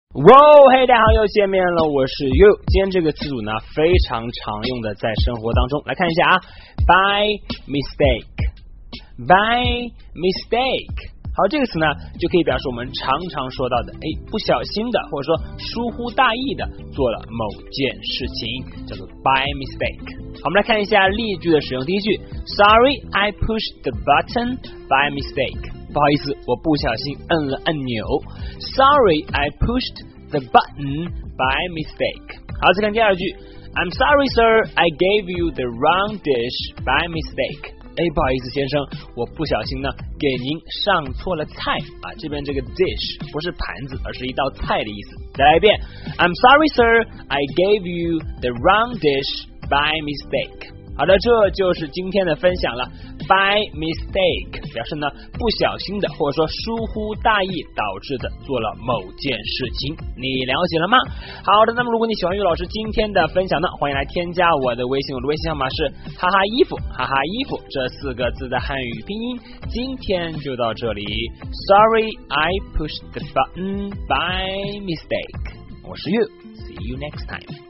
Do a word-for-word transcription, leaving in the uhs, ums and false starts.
哇，嘿，大家好，又见面了，我是 You。今天这个词组呢，非常常用的，在生活当中来看一下啊 ，by mistake，by mistake。好，这个词呢，就可以表示我们常常说到的，哎，不小心的，或者说疏忽大意的做了某件事情，叫做 by mistake。好，我们来看一下例句的使用。第一句 ，Sorry, I pushed the button by mistake。不好意思，我不小心摁了按钮。Sorry, I pushed the button by mistake。好，再看第二句 ，I'm sorry, sir, I gave you the wrong dish by mistake。哎，不好意思，先生，我不小心呢给您上错了菜啊。这边这个 dish 不是盘子，而是一道菜的意思。再来一遍 ，I'm sorry, sir, I gave you the wrong dish by mistake。好的，这就是今天的分享了。By mistake 表示呢不小心的，或者说疏忽大意导致的做了某件事情，你了解了吗？好的，那么如果你喜欢岳老师今天的分享呢，欢迎来添加我的微信，我的微信号码是哈哈衣服哈哈衣服这四个字的汉语拼音。今天就到这里 ，Sorry I pushed the button by mistake。我是 You，see you next time。